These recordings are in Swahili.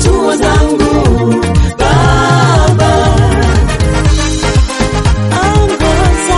hatua zangu Baba. Ongoza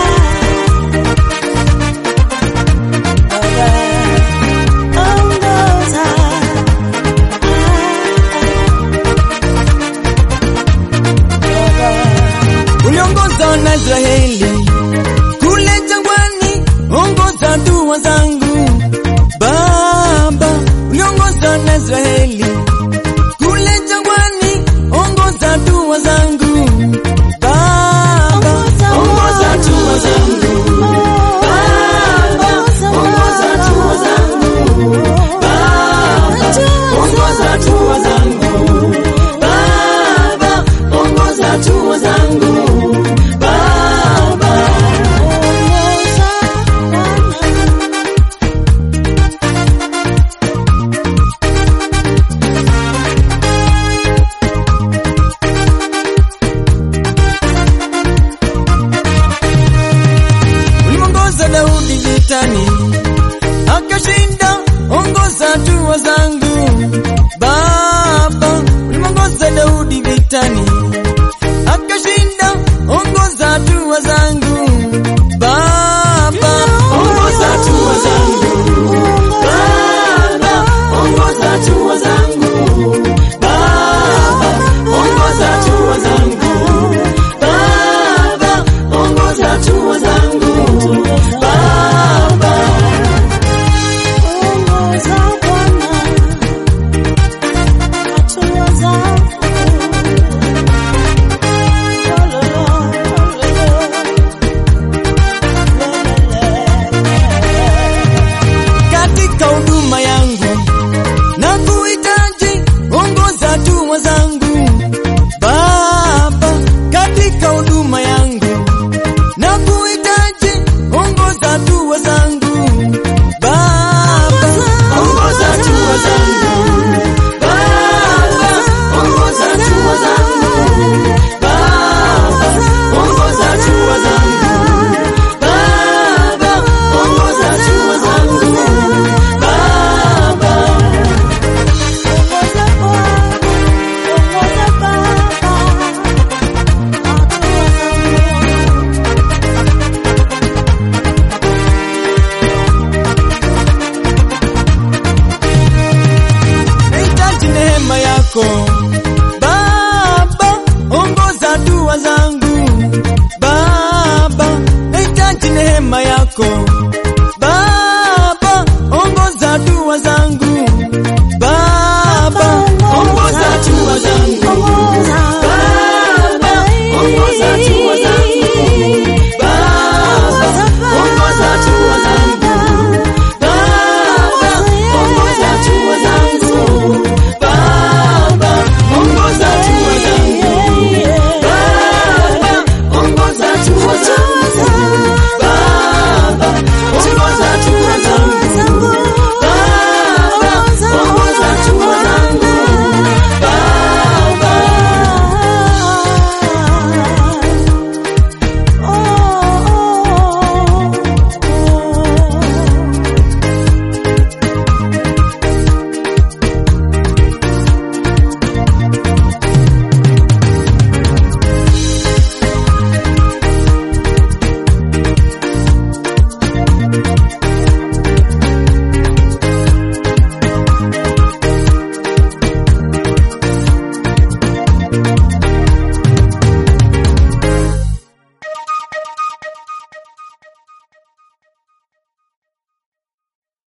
uliongoza na Israeli kule jangwani, ongoza hatua zangu Baba. Uliongoza na Israeli kule jangwani, ongoza hatua zangu Baba. Ongoza hatua zangu Baba, ongoza hatua zangu Baba, ongoza hatua zangu Baba, ongoza hatua zangu Baba. Ulimongoza Daudi vitani akashinda, ongoza hatua zangu Baba. Ulimongoza Daudi vitani akashinda, ongoza hatua zangu Baba. Ongoza hatua zangu Baba, ongoza hatua zangu Baba, ongoza hatua zangu Baba, ongoza hatua zangu Baba. Ongoza Bwana hatua zangu katika huduma yangu na kuhitaji, ongoza hatua zangu Baba. Katika huduma yangu na kuhitaji, ongoza hatua zangu Baba. Ongoza hatua zangu Baba, ongoza hatua zangu Baba, ongoza hatua zangu Baba, ongoza hatua zangu Baba. Nahitaji neema yako